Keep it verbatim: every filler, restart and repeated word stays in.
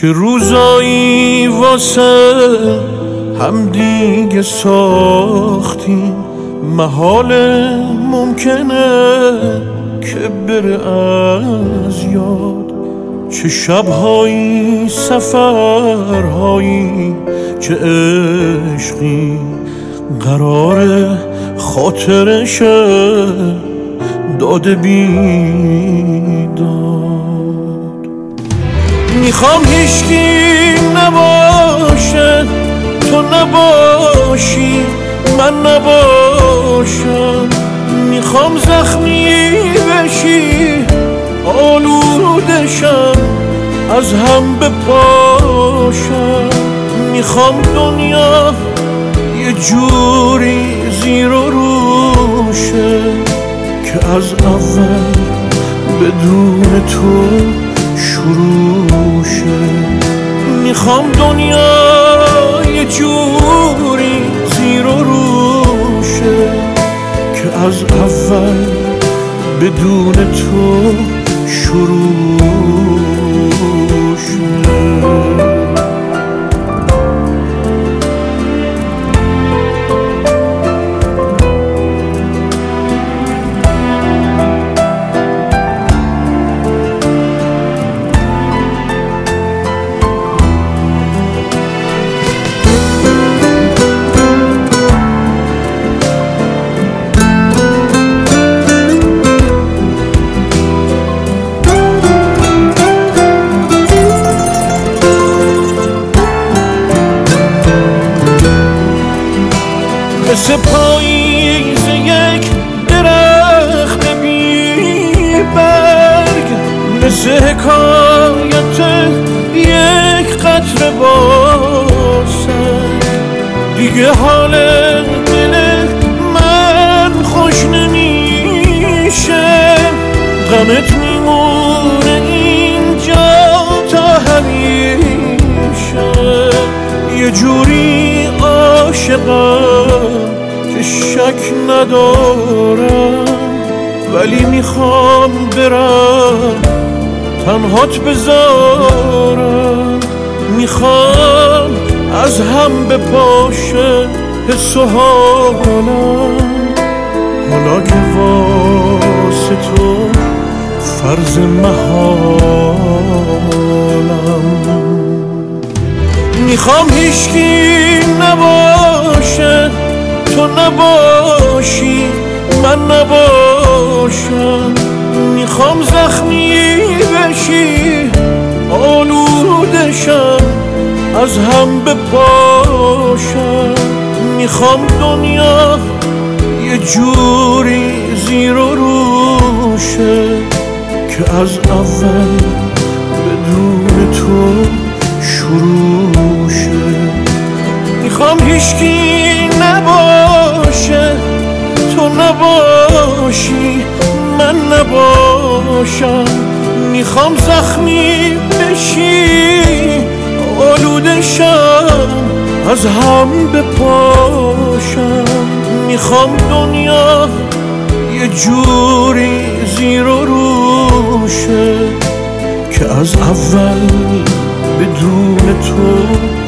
که روزایی واسه هم دیگه ساختیم، محاله ممکنه که بره از یاد. چه شبهایی، سفرهایی، چه عشقی قرار خاطرشه داده بیداد. میخوام هیچکی نباشه، تو نباشی، من نباشم. میخوام زخمی بشی، آلودشم، از هم بپاشم. میخوام دنیا یه جوری زیر و روشه که از اول بدون تو شروع شه. میخوام دنیا یه جوری زیر و روشه که از اول بدون تو شروع شه. مثل پاییز یک درخت بی برگ، مثل حکایت یک قطره باسد. دیگه حال دل من خوش نمیشه، غمت میمونه اینجا تا همیشه. یه جوری عاشقم که شک ندارم، ولی میخوام برم تنهات بذارم. میخوام از هم بپاشه حس و حالم، حالا که واسه تو فرض محالم. میخوام هیچکی نباشه، تو نباشی، من نباشم. میخوام زخمی بشی، آلودشم، از هم بپاشم. میخوام دنیا یه جوری زیر و روشه که از اول بدون تو شروع شه. میخوام هیچکی نباشه، تو نباشی، من نباشم. میخوام زخمی بشی، آلودشم، از هم بپاشم. میخوام دنیا یه جوری زیر و روشه که از اول بدون تو